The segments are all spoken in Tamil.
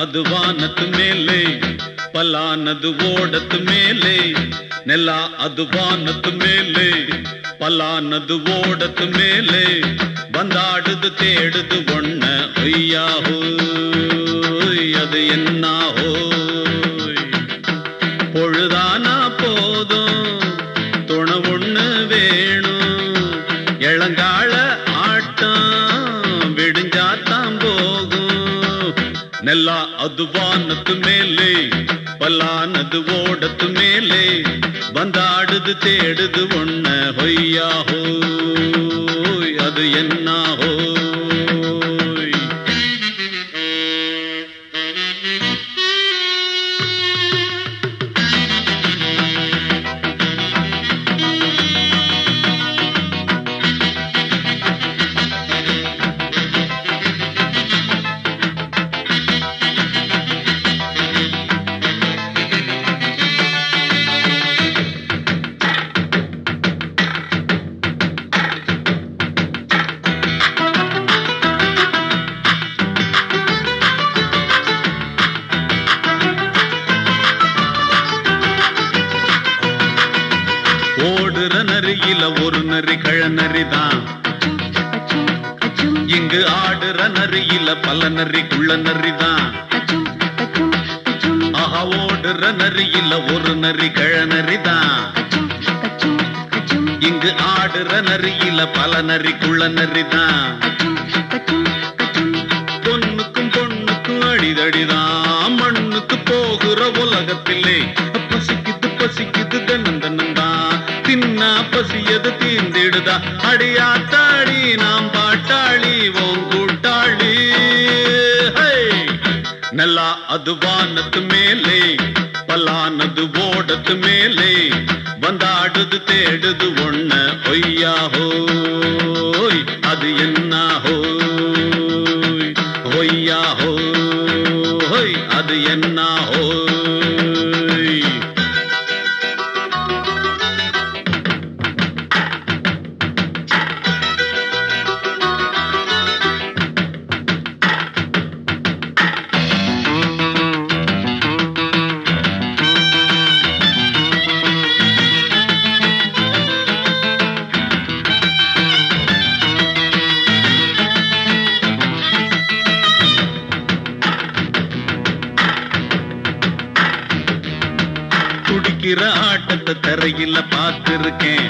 ಅದು ವಾನದ ಮೇಲೆ ಪಲಾನದು ಓಡದ ಮೇಲೆ ನೆಲ ಅದು ವಾನದ ಮೇಲೆ ಪಲಾನದು ಓಡದ ಮೇಲೆ ಬಂದಾಡುದು தேடுது ஒண்ண ஐயா ஹோய் அது என்ன ஹோய் பொழுதானா போதும் துணை ஒண்ணு வேணும் இளங்கால ஆட்டம் விடிஞ்சாத்தான் போகும் ನೆಲ ಅದು ವಾನದ ಮೇಲೆ ಪಲಾನದು ಓಡದ ಮೇಲೆ ಬಂದಾಡುದು தேடுது ஒண்ண ಹೊಯ್ಯಾ ஹோய் அது என்ன ஹோய் ஓடுற நரியில ஒரு நரி கழநரிதான் இங்கு ஆடுற நரியில பல நரி குள்ள நரிதான் ஆஹா ஓடுற நரியில ஒரு நரி கழநரிதான் இங்கு ஆடுற நரியில பல நரி குள்ள நரிதான் பொண்ணுக்கும் பொண்ணுக்கும் அடிதடிதான் மண்ணுக்கு போகிற உலகத்திலே பசிக்குது பசிக்குது தன்னந்தன்னந்தான் தின்னா பசியது தீர்ந்திடுதா அடியாத்தாடி நாம் பாட்டாளி ஓங்கூட்டாளி ನೆಲ ಅದು ವಾನದ ಮೇಲೆ ಪಲಾನದು ಓಡದ ಮೇಲೆ ಬಂದಾಡುದು தேடுது ஒண்ண ஒய்யா ஹோய் அது என்ன ஹோய் ஒய்யா ஹோய் அது என்ன ஹோய் துடிக்கிற ஆட்டத்தை தரையில பார்த்திருக்கேன்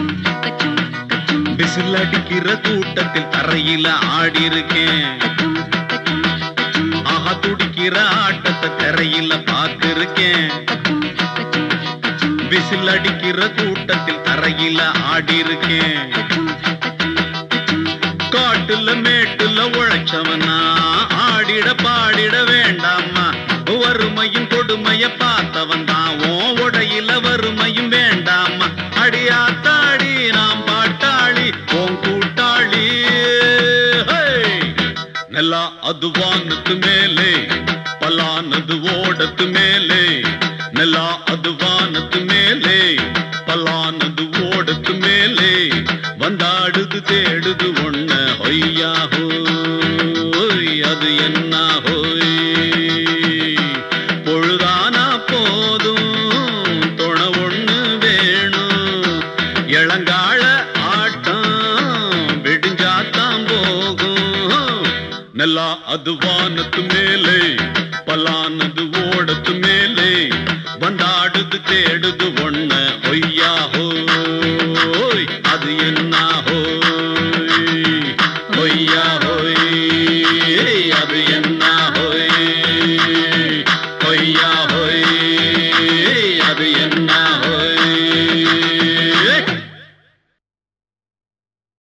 விசில் அடிக்கிற கூட்டத்தில் தரையில ஆடி இருக்கேன் ஆஹா துடிக்கிற ஆட்டத்தை தரையில பார்த்திருக்கேன் விசில் அடிக்கிற கூட்டத்தில் தரையில ஆடி இருக்கேன் காட்டுல மேட்டுல உழைச்சவனா ஆடிட பாடிட வேண்டாமா வறுமையும் கொடுமைய பார்த்தவன் தான் உடையில வறுமையும் வேண்டாமா அடியாத்தாடி நாம் பாட்டாளி ஓம் கூட்டாளி ನೆಲ ಅದು ವಾನದ ಮೇಲೆ ಪಲಾನದು ಓಡದ ಮೇಲೆ ನೆಲ ಅದು ವಾನದ ಮೇಲೆ ಪಲಾನದು ಓಡದ ಮೇಲೆ ಬಂದಾಡುದು தேடுது ஒண்ண ಹೊಯ್ಯಾ ஹோய் அது என்ன ஹோய் பொழுதானா போதும் துணை ஒண்ணு வேணும் இளங்கால ஆட்டம் விடிஞ்சாத்தான் போகும் ನೆಲ ಅದು ವಾನದ ಮೇಲೆ ಪಲಾನ